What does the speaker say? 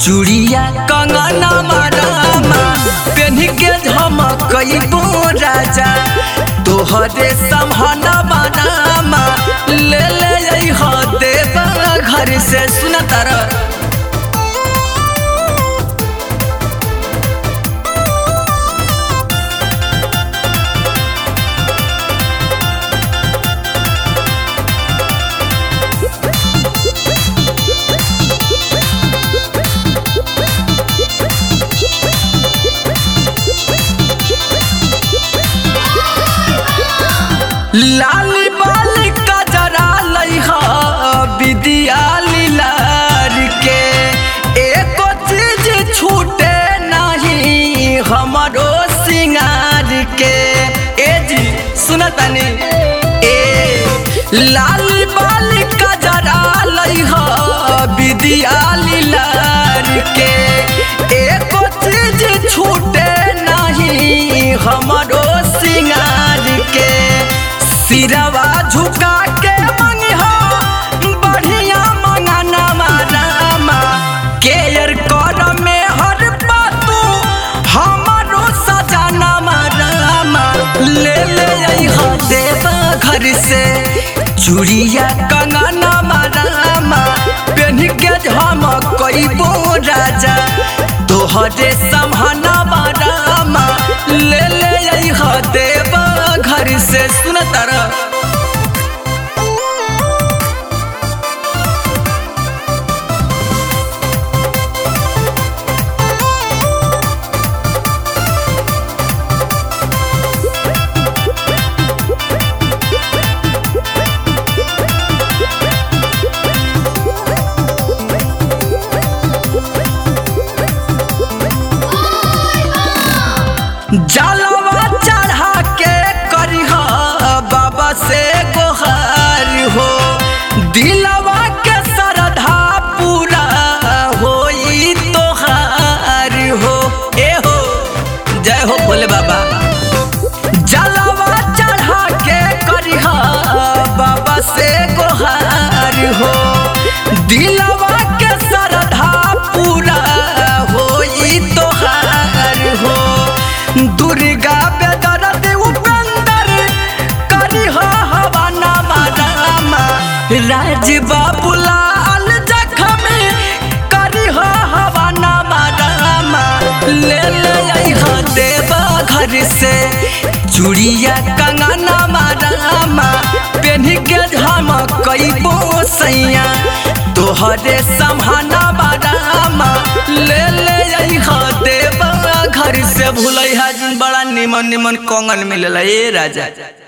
चूड़िया कंगना मारामा पेन के झमकइबो राजा तोहरे समहना बनामा ले ले अइहा देवा घर से। सुना तारा लाली बाली का जरा लइहा विदिया लीलार के एको चीज छूटे नहीं हमारो सिंगार के। ए जी सुनतनी लाली बाली का जरा लइहा विदिया लीलार के एको चीज छूटे नहीं हमारो सिंगार के। सिरवा झुका के मंगिहा बढ़िया मंगाना मारामा केयर कर में हर बातू हमारो सजाना मारामा ले ले अइहा देवा घर से। चूड़िया कंगना मारामा पेन के झमकइबो राजा तोहरे समहना मारामा ले ले अइहा देवा घर से। सुन तारा जलवा चढ़ा के करिहा बाबा से गोहार हो दिलवा के श्रद्धा पूरा होई तोहार हो। ए हो जय हो भोले बाबा। जलवा चढ़ा के करिहा बाबा से गोहार हो दिलवा के श्रद्धा पूरा होई तोहार हो। दुर्गा बेदरद उपेंद्र करिहा हवाना मारामा राज बाबूलाल जखमी करिहा हवाना मारामा ले ले अइहा देवा घर से। चूड़िया कंगना मारामा पेन के झमकइबो सैया तोहरे समहना मारामा ले ले अइहा देवा घर से। भूलैहा बड़ा निमन निमन कंगन मिलेला ए राजा।